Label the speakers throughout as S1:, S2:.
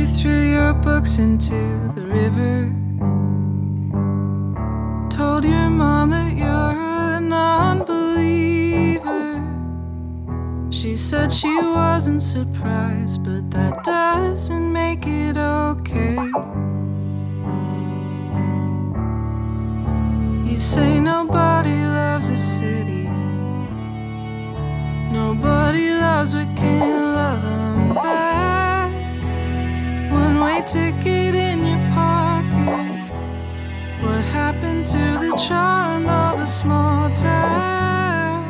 S1: threw your books into the river. Told your mom that you're a non-believer. She said she wasn't surprised, but that doesn't make it okay. You say nobody loves a city, nobody loves what can't love 'em back. One-way ticket in your pocket. What happened to the charm of a small town?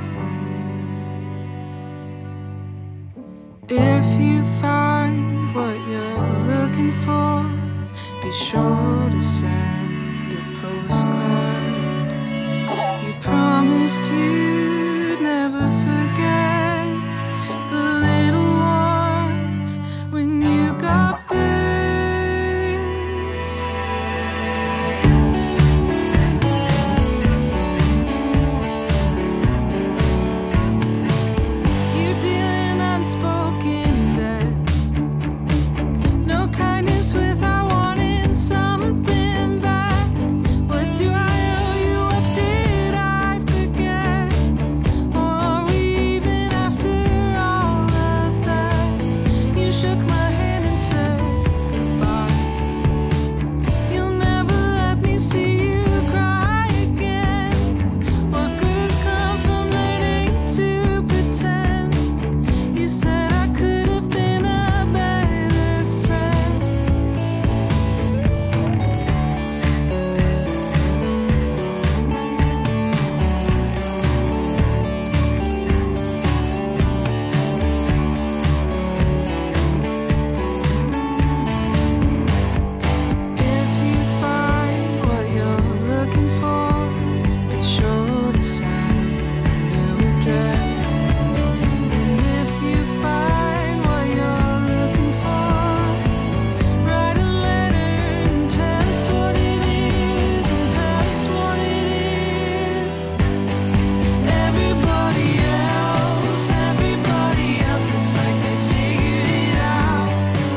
S1: If you find what you're looking for, be sure to send a postcard. You promised you'd never forget the little ones when you got big. You're dealing unspoken debts, no kindness without wanting something back. What do I owe you? What did I forget? Or are we even after all of that? You shook my hand and said goodbye. You'll never let me see you cry again. What good has come from learning to pretend? You said I could have been a better friend. If you find what you're looking for, be sure to send a new address. And if you find what you're looking for, write a letter and tell us what it is, and tell us what it is. Everybody else looks like they figured it out.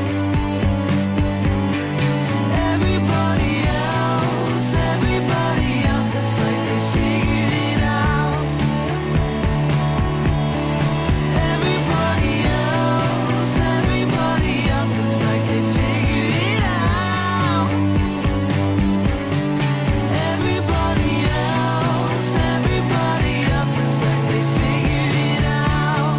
S1: Everybody else looks like they figured it out. Everybody else looks like they figured it out. Everybody else looks like they figured it out.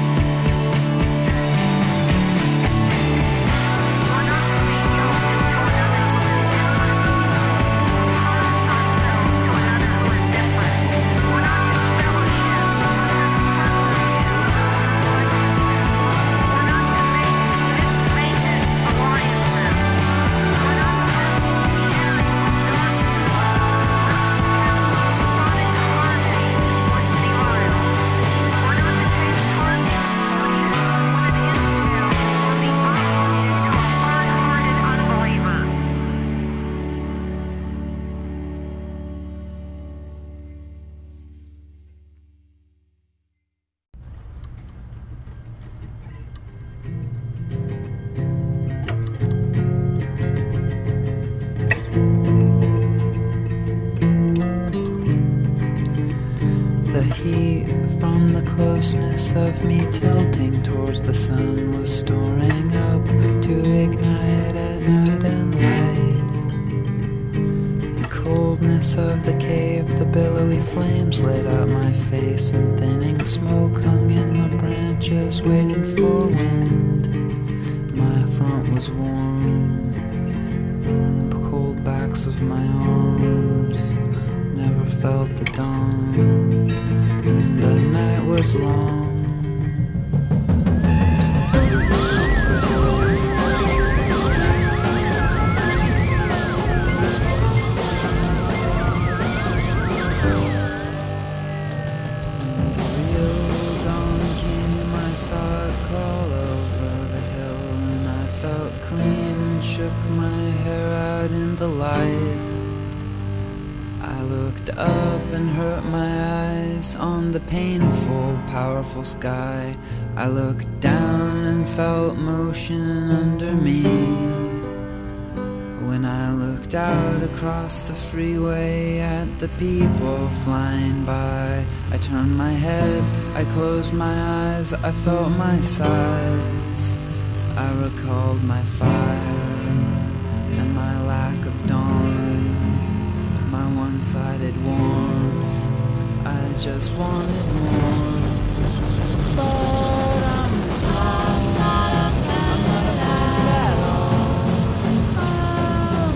S1: The heat from the closeness of me tilting towards the sun was storing up to ignite at night and light. The coldness of the cave, the billowy flames lit up my face, and thinning smoke hung in the branches waiting for wind. My front was warm, the cold backs of my arms never felt the dawn. The night was long. When the real dawn came, I saw it crawl over the hill, and I felt clean and shook my hair out in the light. I looked up and hurt my eyes on the painful, powerful sky. I looked down and felt motion under me.
S2: And I looked out across the freeway at the people flying by. I turned my head, I closed my eyes, I felt my size. I recalled my fire and my lack of dawn, my one-sided warmth. I just wanted more. But I'm small, not a planet at all. I'm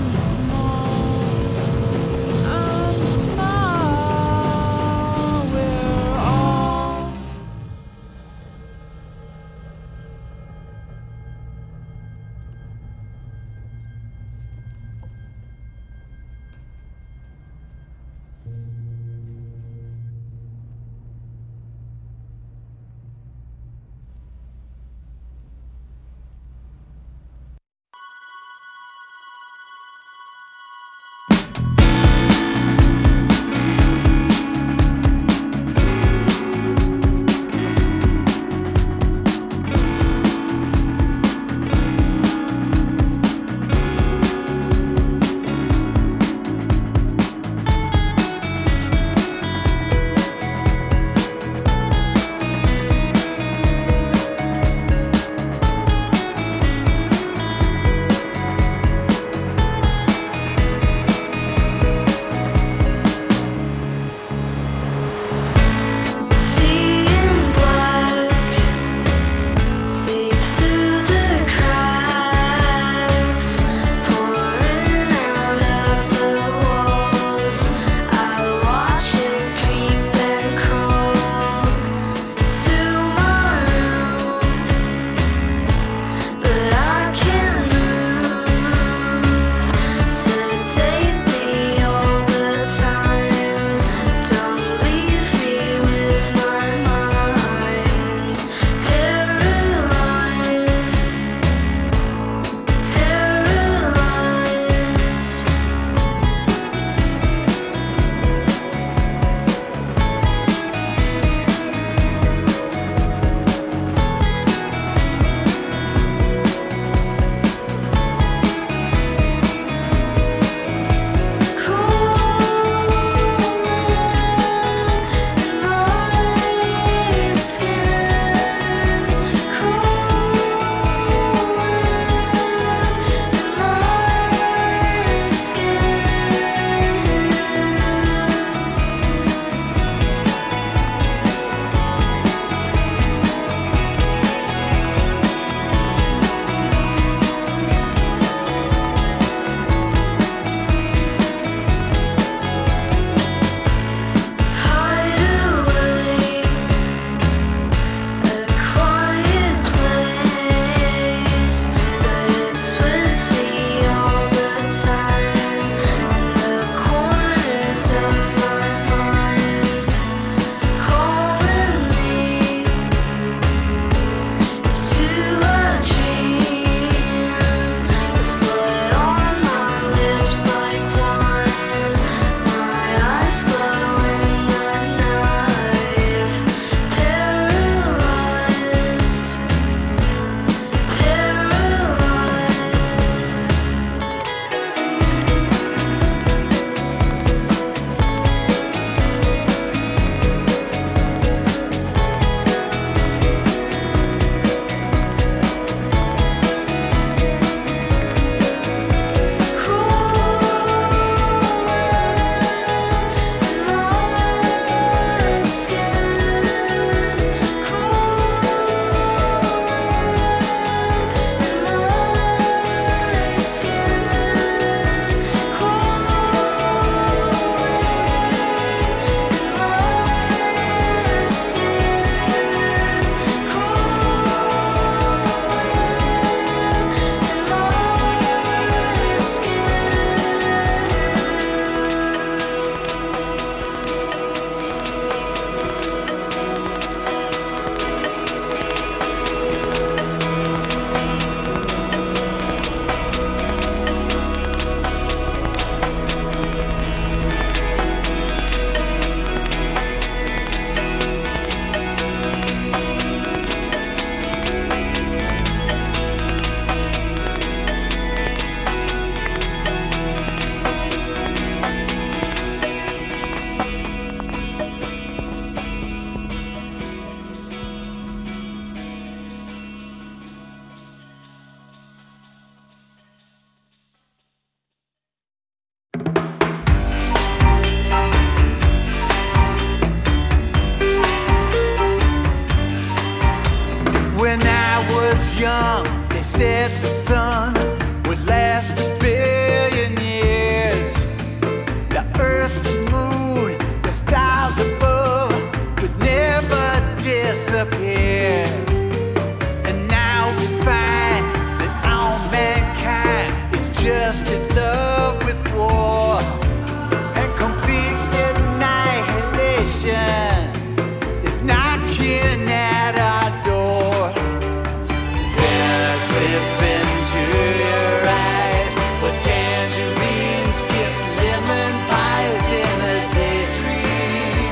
S2: small, we're all.
S3: young, they said the sun would last a billion years. The earth, the moon, the stars above could never disappear. And now we find that all mankind is just in love with war and complete annihilation is knocking at our door. Then I slip into your eyes with tangerines, kiss lemon pies in a daydream,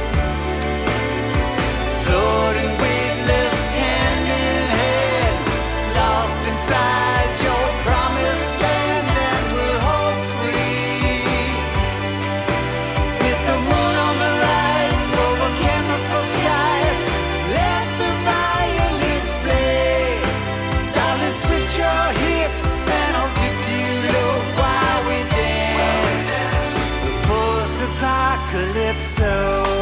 S3: floating weightless hand in hand, lost inside your promised land, and we're home free. With the moon on the rise over chemical skies, let the violins play. Darling, switch your hips and I'll dip you low while we dance. The post-apocalypso.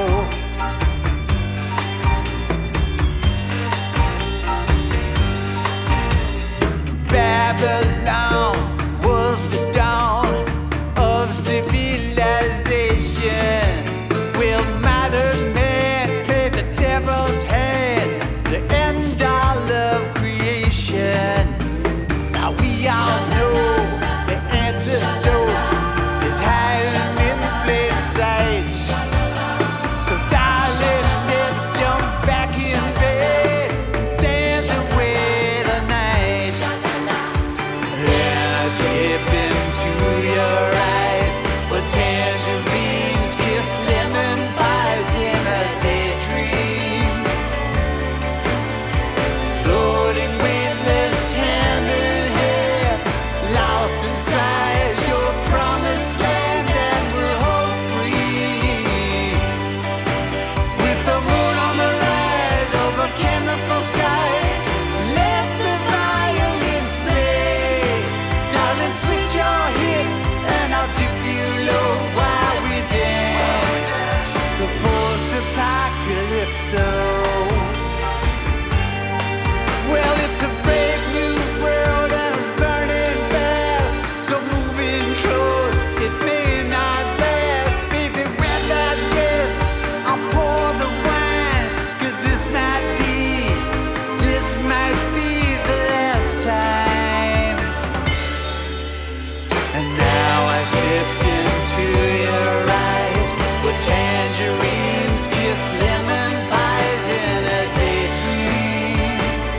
S3: Babylon was the dawn of civilization. Will modern man play the devil's hand, the end all of creation? Now we all know the antidote is hiding in plain sight. So darling, let's jump back in bed and dance away the night. Then I slip into your eyes with tangerines, kiss lemon pies in a daydream, floating weightless hand in hand, lost inside your promised land, and we're home free. With the moon on the rise over chemical skies, let the violins play. Darling, switch your hips and I'll dip you low while we dance. The post-apocalypso. Well, it's a brave new world and it's burning fast, so move in close, it may not last. Baby, wear that dress, I'll pour the wine, 'cause this might be the last time. And now I slip into your eyes with tangerines, kiss lemon pies in a daydream,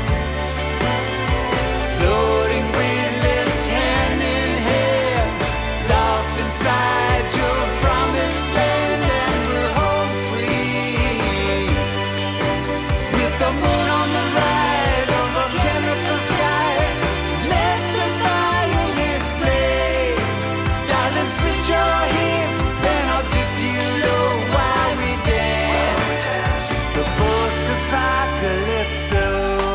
S3: floating weightless hand in hand, lost inside your promised land, and we're home free. With the moon on the rise over chemical skies, let the violins play. Darling, switch your hips and I'll dip you low while we dance. The post-apocalypso.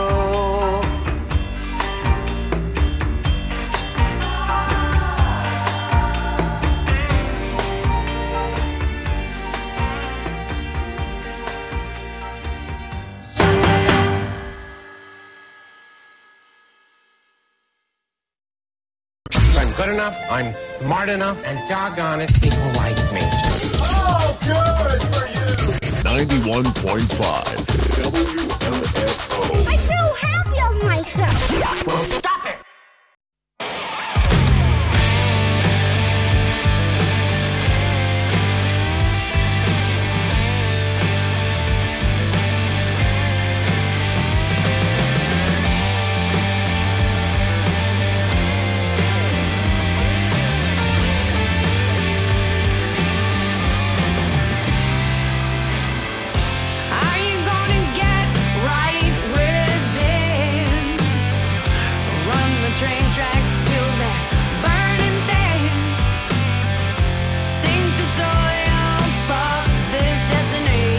S4: I'm good enough, I'm smart enough, and doggone it, people like me.
S5: 91.5 WMFO.
S6: I feel happy of myself.
S4: Well, stop it!
S1: Are you gonna get right within? Run the train tracks till they're burning thin. Sink the soil, fuck this destiny.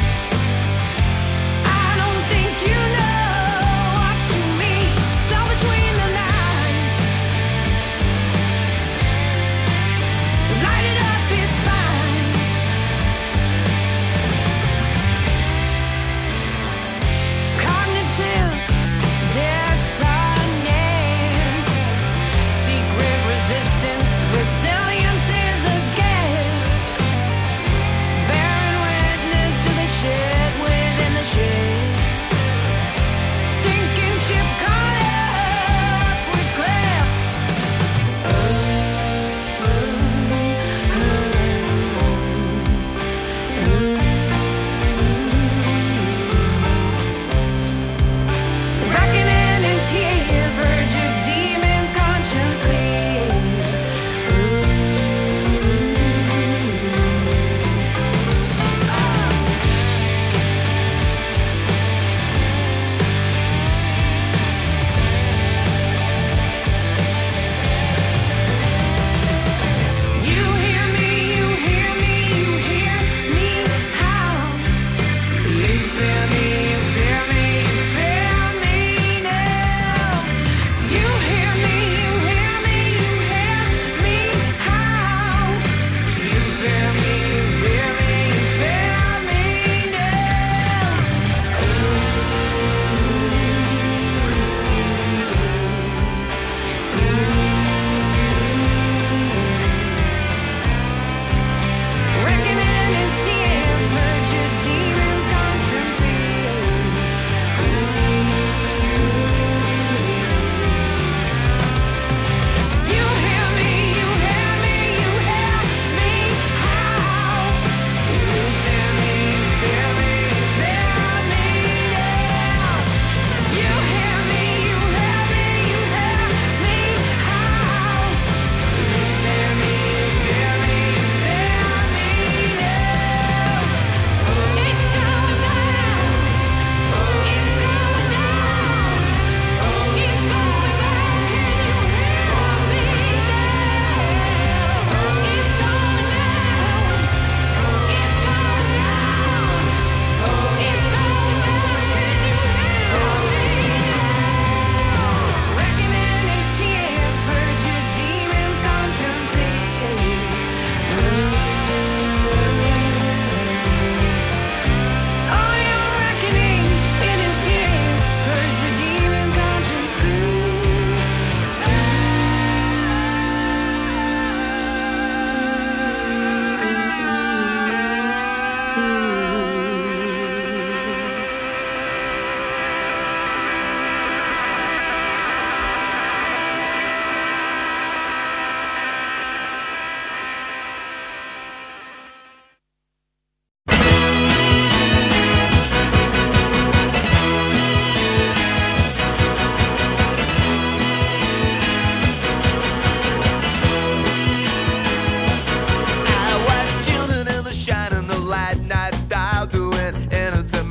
S1: I don't think you know what you mean. So between the lines, light it up, it's fine. Cognitive dissonance.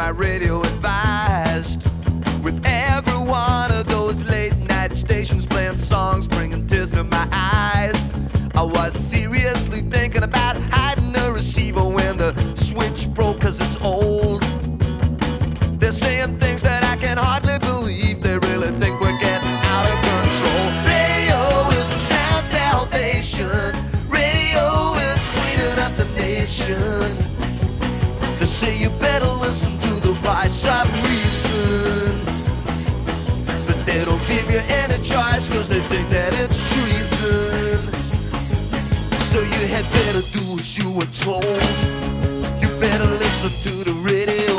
S3: my radio advised. With every one of those late night stations playing songs, bringing tears to my eyes, I was seriously thinking about hiding the receiver when the switch broke, cause it's old. They're saying things that I can hardly believe. They really think we're getting out of control. Radio is the sound salvation. Radio is cleaning up the nation. They say you better listen to the voice of reason, but they don't give you any choice, cause they think that it's treason. So you had better do as you were told. You better listen to the radio.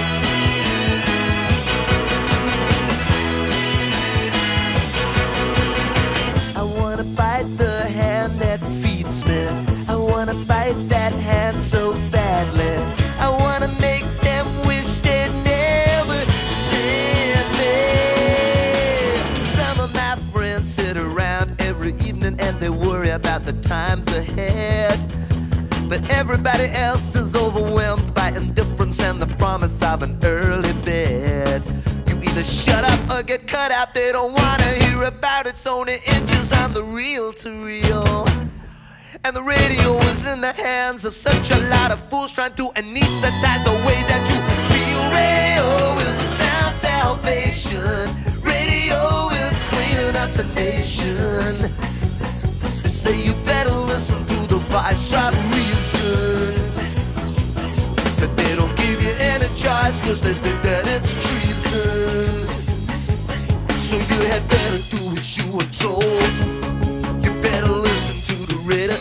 S3: I wanna bite the hand that feeds me. I wanna bite that hand so badly. I wanna make them wish they'd never seen me. Some of my friends sit around every evening and they worry about the times ahead, but everybody else is overwhelmed by indifference and the promise of an early bed. You either shut up or get cut out. They don't wanna hear about it's only inches on the reel-to-reel. And the radio is in the hands of such a lot of fools trying to anesthetize the way that you feel. Radio is a sound salvation. Radio is cleaning up the nation. They say you better listen to the voice of reason, but they don't give you any choice, cause they think that it's treason. So you had better do as you were told. You better listen to the radio.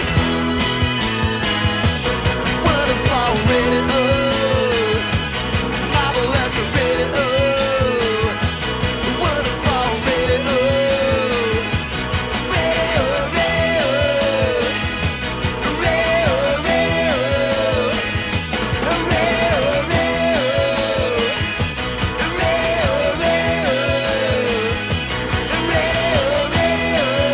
S3: Wonderful radio, marvelous radio. Wonderful radio, radio, radio, radio, radio, radio, radio, radio, radio.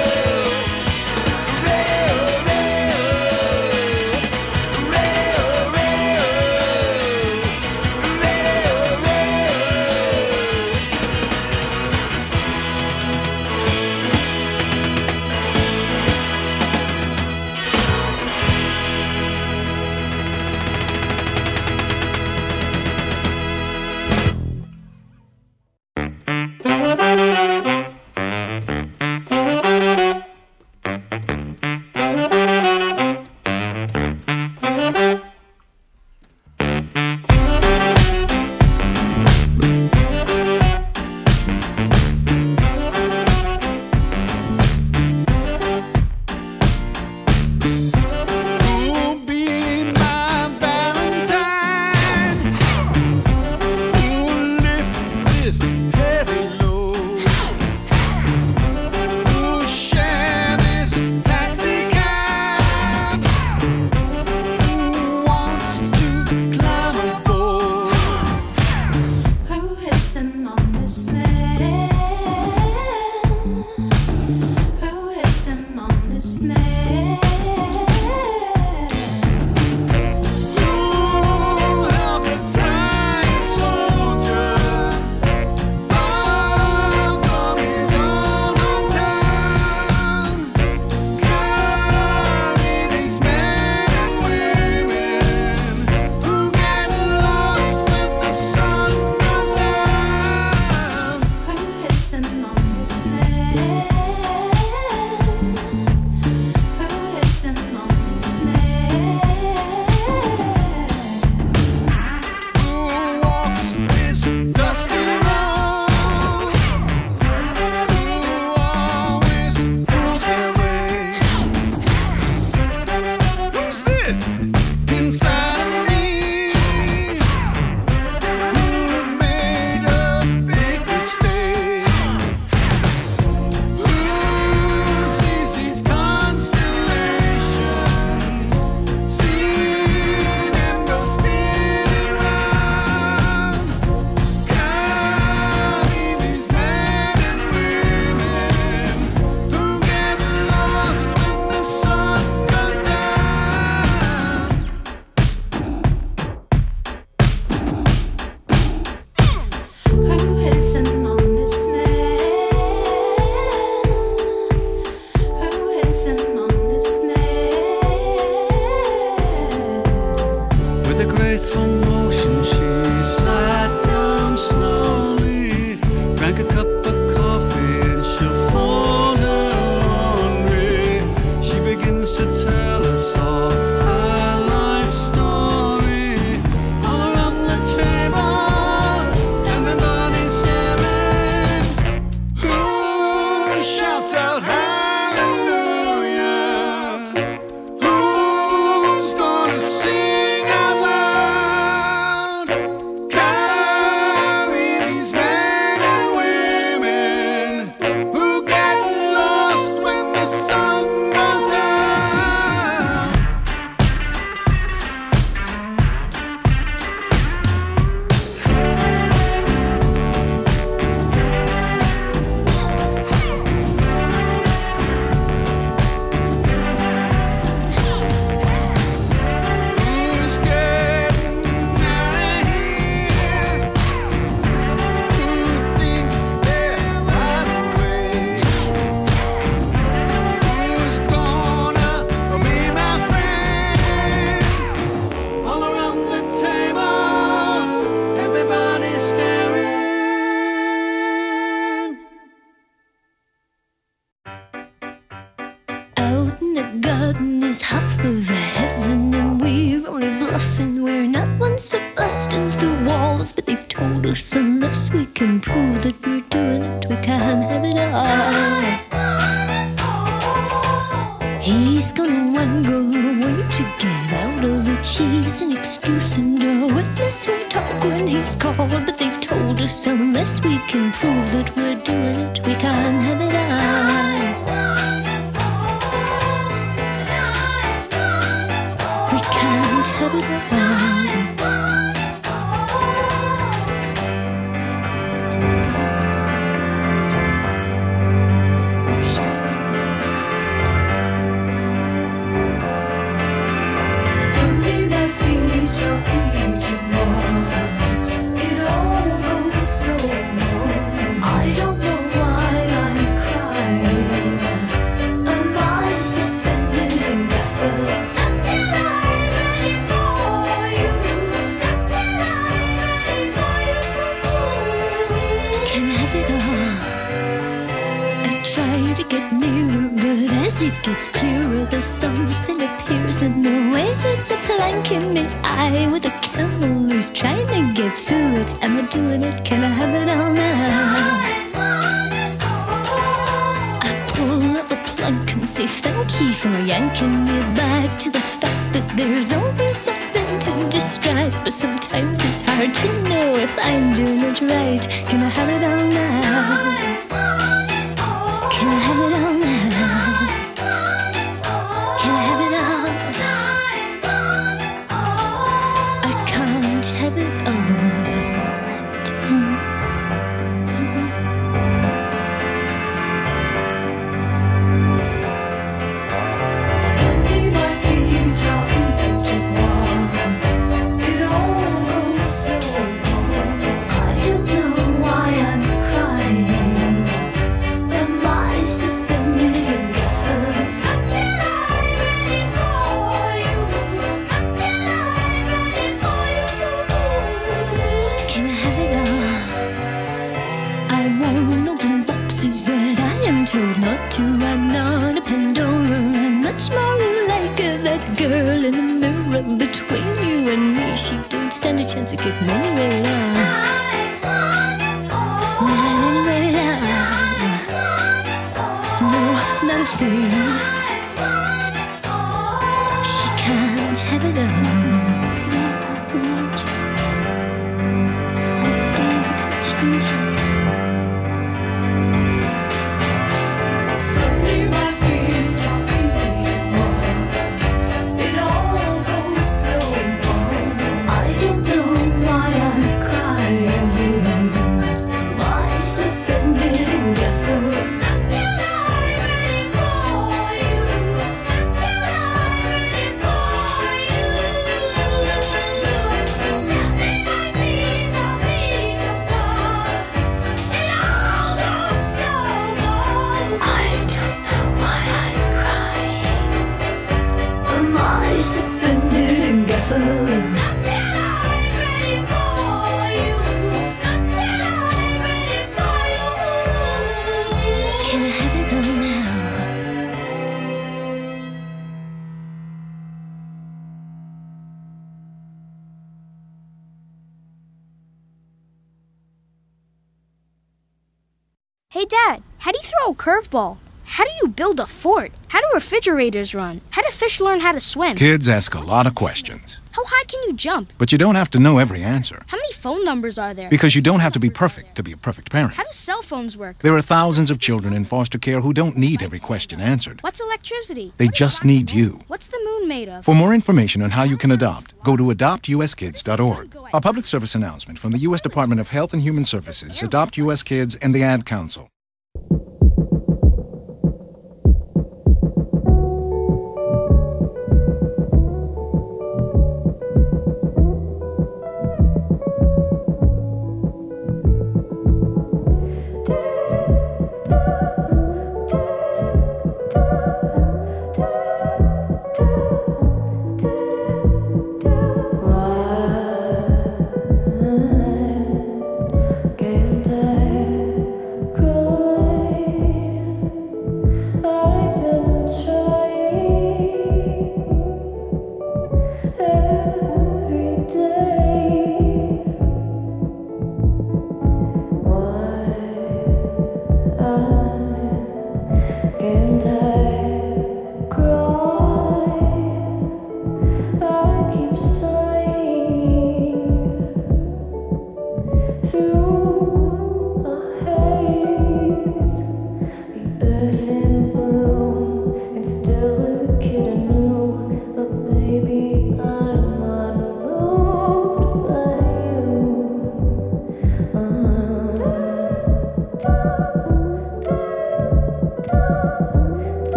S3: shout hallelujah? Who's gonna sing out loud? Carry these men and women who get lost when the sun goes down. Who's getting out of here? Who thinks they're out of way? Who's gonna be my friend? All around the table, everybody's staring.
S7: Out in the garden is half of heaven, and we're only bluffing. We're not ones for busting through walls, but they've told us unless we can prove that we're doing it, we can't have it all. He's gonna wangle away to get out of it. She's an excuse and a witness who'll talk when he's called, but they've told us unless we can prove that we're doing it, we can't have it all. We can't have it all. Someday my future one, it all goes slow. I don't know why I'm crying. Am I suspended in death until I'm ready for you? Until I'm ready for you. Can I have it all? I try to get nearer, but as it gets clearer, there's something appears in the way. It's a plank in the eye with a camel who's trying to get through it. Am I doing it? Can I have it all now? I pull up the plug and say thank you for yanking me back to the fact that there's always something to distract. But sometimes it's hard to know if I'm doing it right. Can I have it all now? Can I have it all now? Can I have it all? I can't have it all. Someday my future one, it all goes so wrong. I don't know why I'm crying. Am I suspended in death until I'm ready for you? Until I'm ready for you. Can I have it all? I won't open boxes that I am told not to. I'm not a Pandora. I'm much more like that girl in the mirror between you and me. She don't stand a chance of getting anywhere now. Not anywhere now. No, not a thing. She can't have it all. Someday my future one, it all goes so wrong. I don't know why I'm crying. Am I suspended in death until I'm ready for you? Until I'm ready for you. Someday my future one, it all goes so wrong. I don't know why I'm crying. Am I suspended in death until I'm ready for you? Until I'm ready for you. Can I have it all now?
S8: Hey, Dad, how do you throw a curveball? How do you build a fort? How do refrigerators run? How do fish learn how to swim?
S9: Kids ask a lot of questions,
S8: How high can you jump?
S9: but you don't have to know every answer.
S8: How many phone numbers are there?
S9: Because you don't have to be perfect to be a perfect parent.
S8: How do cell phones work?
S9: There are thousands of children in foster care who don't need every question answered.
S8: What's electricity?
S9: They just need you.
S8: What's the moon made of?
S9: For more information on how you can adopt, go to adoptuskids.org. A public service announcement from the U.S. Department of Health and Human Services, Adopt U.S. Kids, and the Ad Council.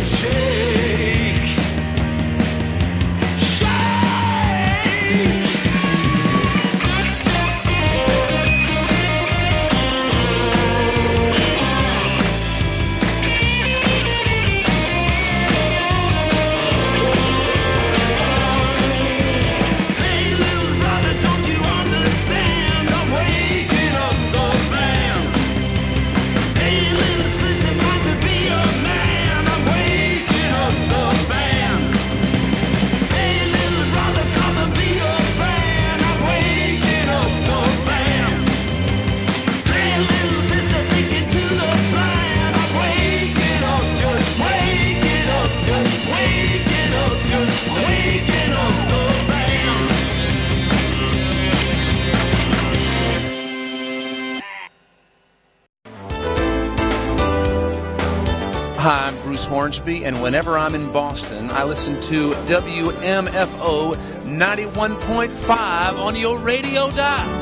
S10: Hi, I'm Bruce Hornsby, and whenever I'm in Boston, I listen to WMFO 91.5 on your radio dial.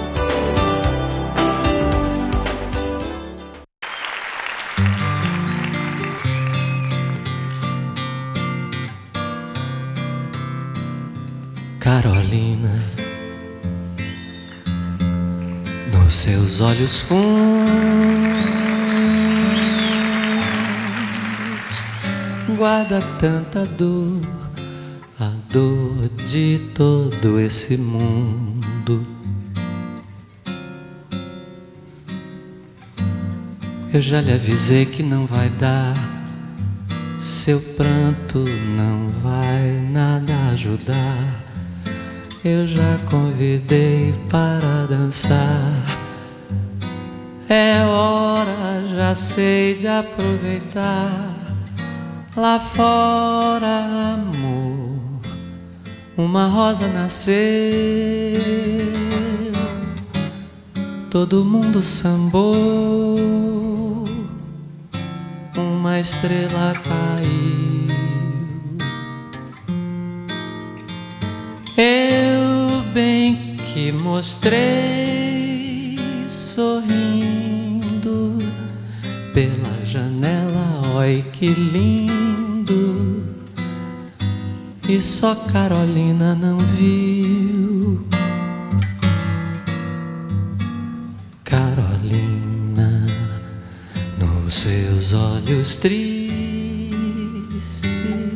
S11: Carolina, nos seus olhos fundos guarda tanta dor, a dor de todo esse mundo. Eu já lhe avisei que não vai dar, seu pranto não vai nada ajudar. Eu já convidei para dançar. É hora, já sei, de aproveitar. Lá fora, amor, uma rosa nasceu. Todo mundo sambou, uma estrela caiu. Eu bem que mostrei, sorrindo pela janela, oi que lindo. E só Carolina não viu. Carolina, nos seus olhos tristes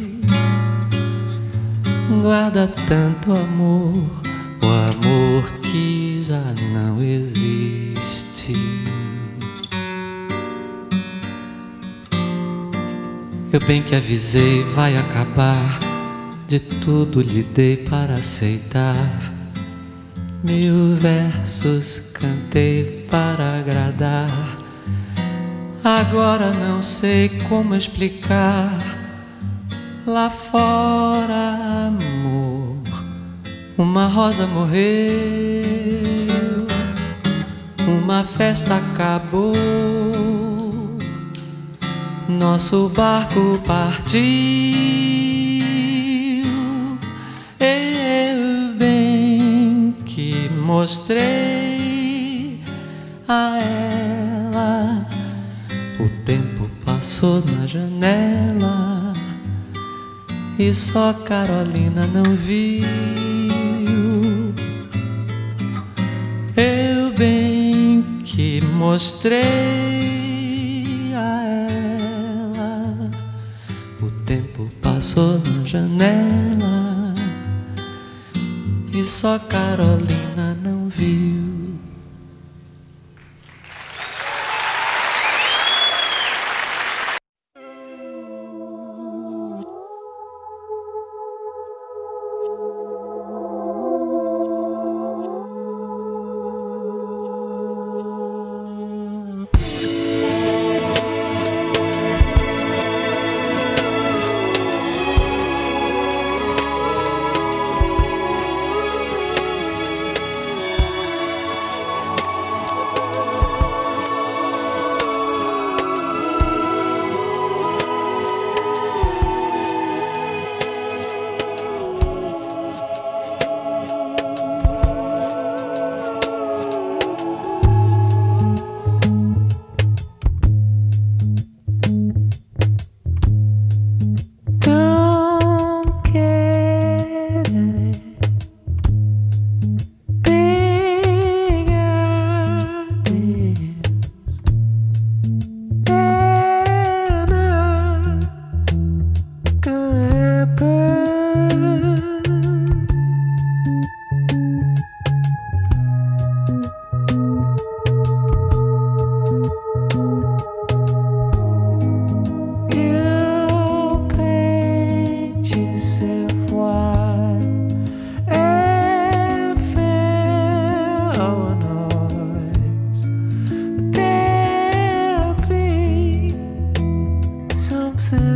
S11: guarda tanto amor, o amor que já não existe. Eu bem que avisei, vai acabar, de tudo lhe dei para aceitar. 1000 versos cantei para agradar. Agora não sei como explicar. Lá fora, amor, uma rosa morreu, uma festa acabou, nosso barco partiu. Eu bem que mostrei a ela, o tempo passou na janela e só Carolina não viu. Eu bem que mostrei a ela, o tempo passou na janela e só Carolina não viu.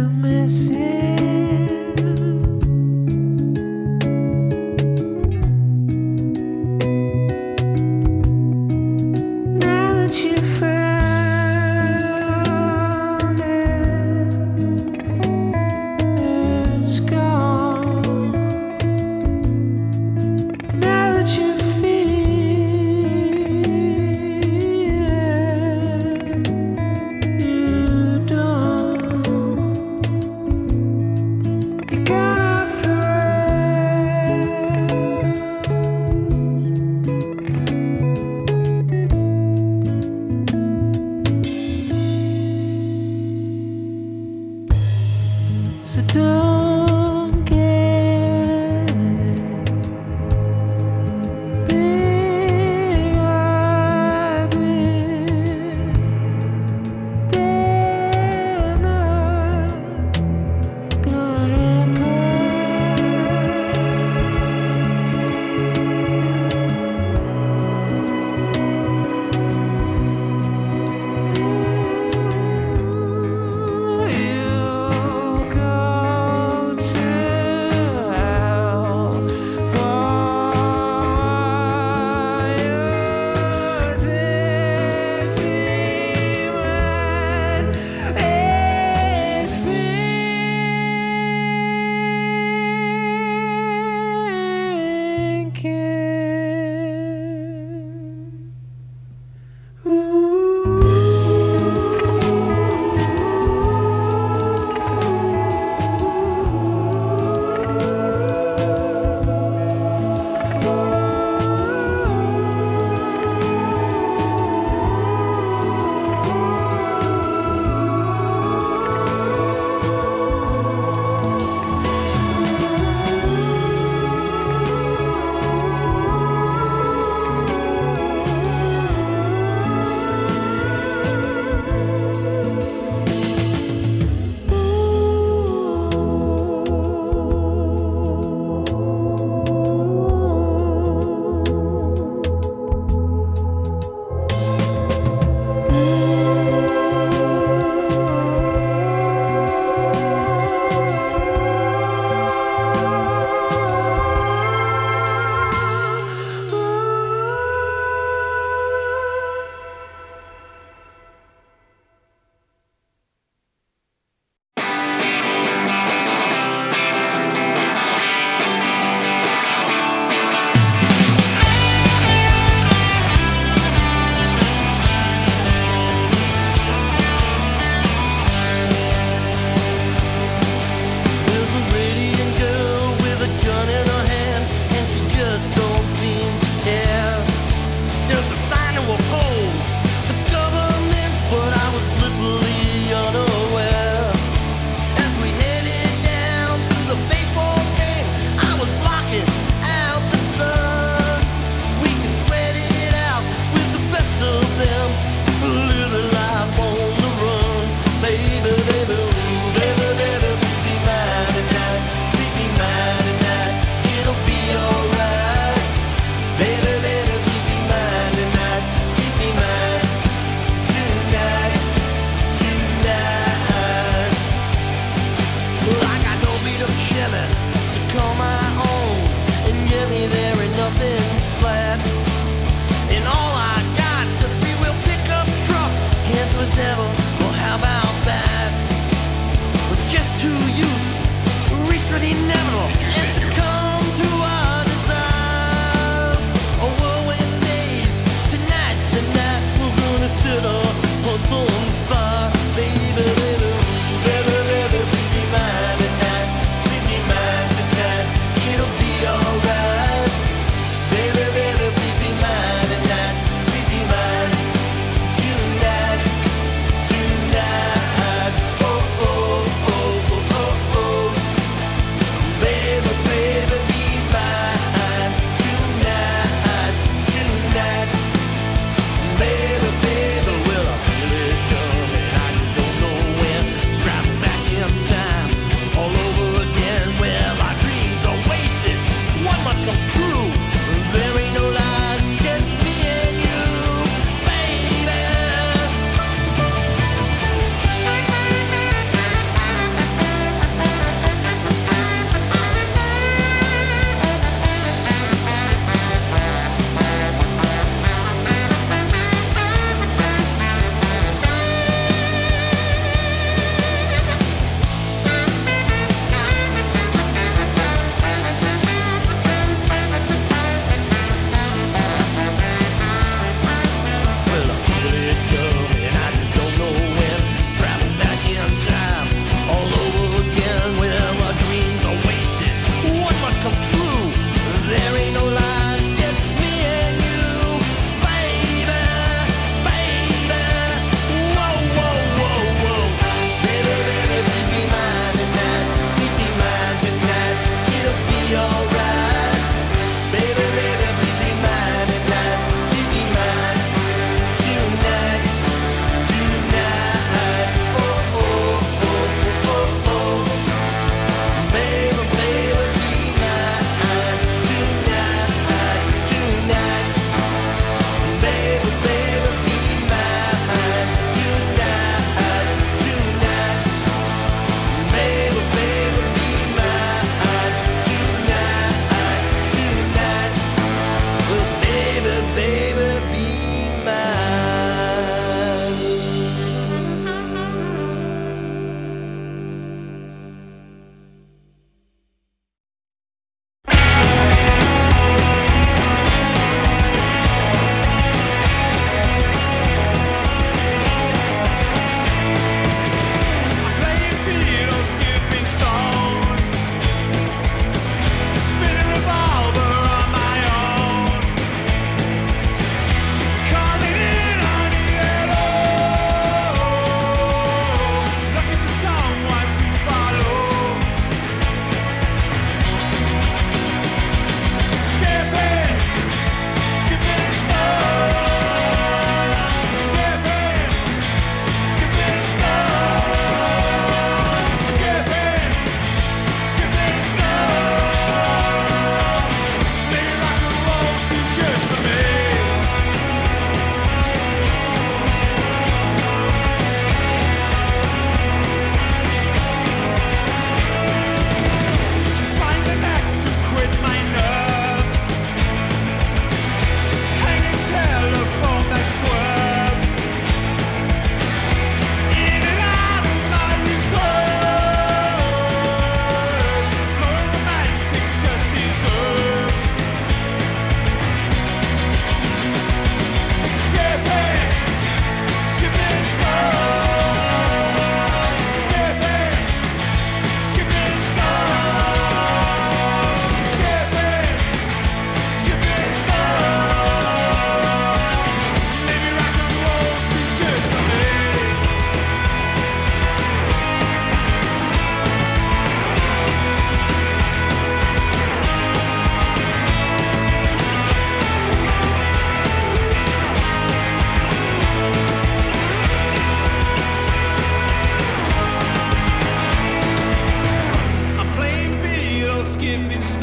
S3: Baby,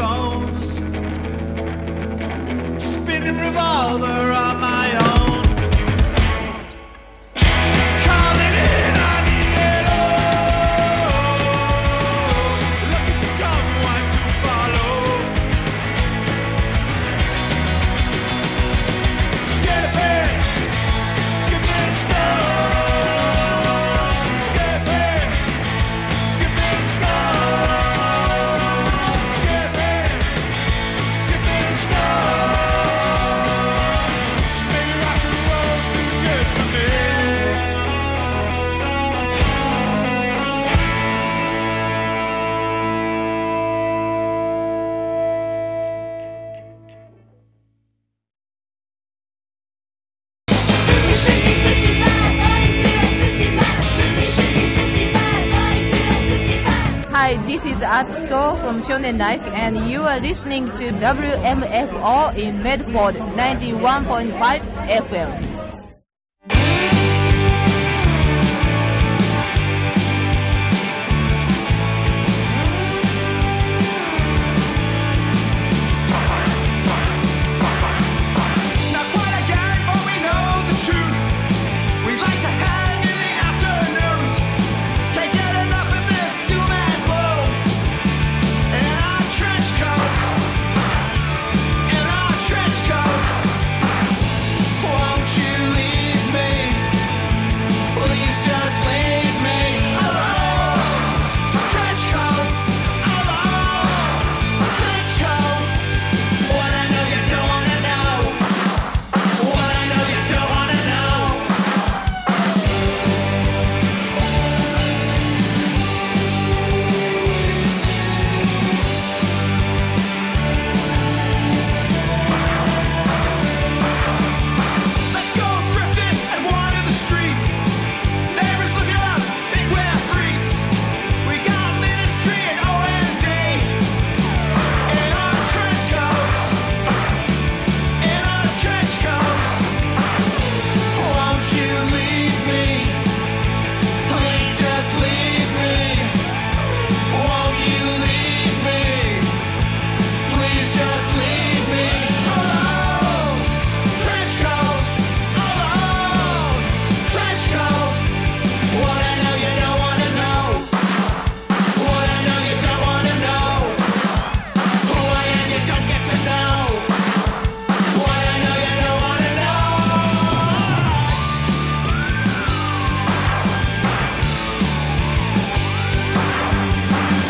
S3: bones. Spinning revolver on my own. Calling in on the yellow. Looking for someone to follow. Skipping, skipping stones. Skipping, skipping stones. Skipping, skipping stones. Maybe rock and roll's too good for me.
S12: Hi, this is Atsuko from Shonen Life, and you are listening to WMFO in Medford 91.5 FM.